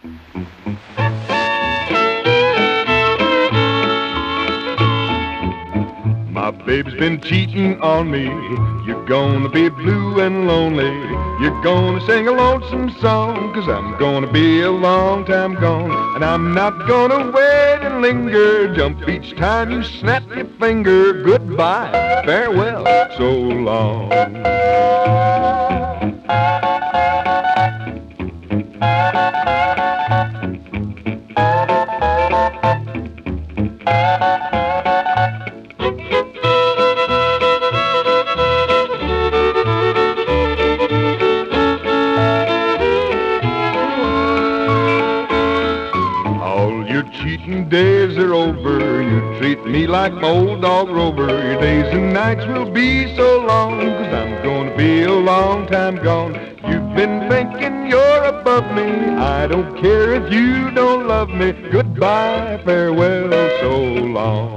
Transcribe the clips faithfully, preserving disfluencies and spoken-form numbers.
My baby's been cheating on me. You're gonna be blue and lonely. You're gonna sing a lonesome song, cause I'm gonna be a long time gone. And I'm not gonna wait and linger. Jump each time you snap your finger. Goodbye, farewell, so long. All your cheating days are over. You treat me like my old dog Rover. Your days and nights will be so long, cause I'm gonna be a long time gone. You've been thinking you're above me. I don't care if you don't love me. Goodbye, farewell, so long.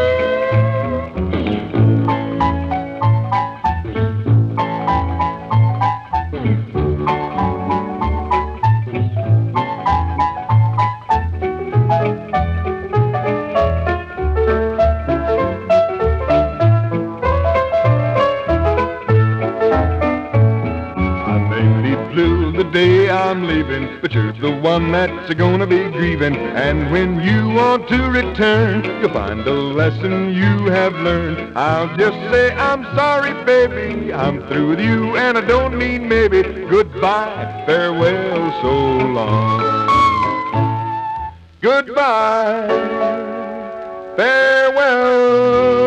Blue the day I'm leaving, but you're the one that's gonna be grieving. And when you want to return, you'll find a lesson you have learned. I'll just say I'm sorry, baby, I'm through with you, and I don't mean maybe. Goodbye, farewell, so long. Goodbye, farewell.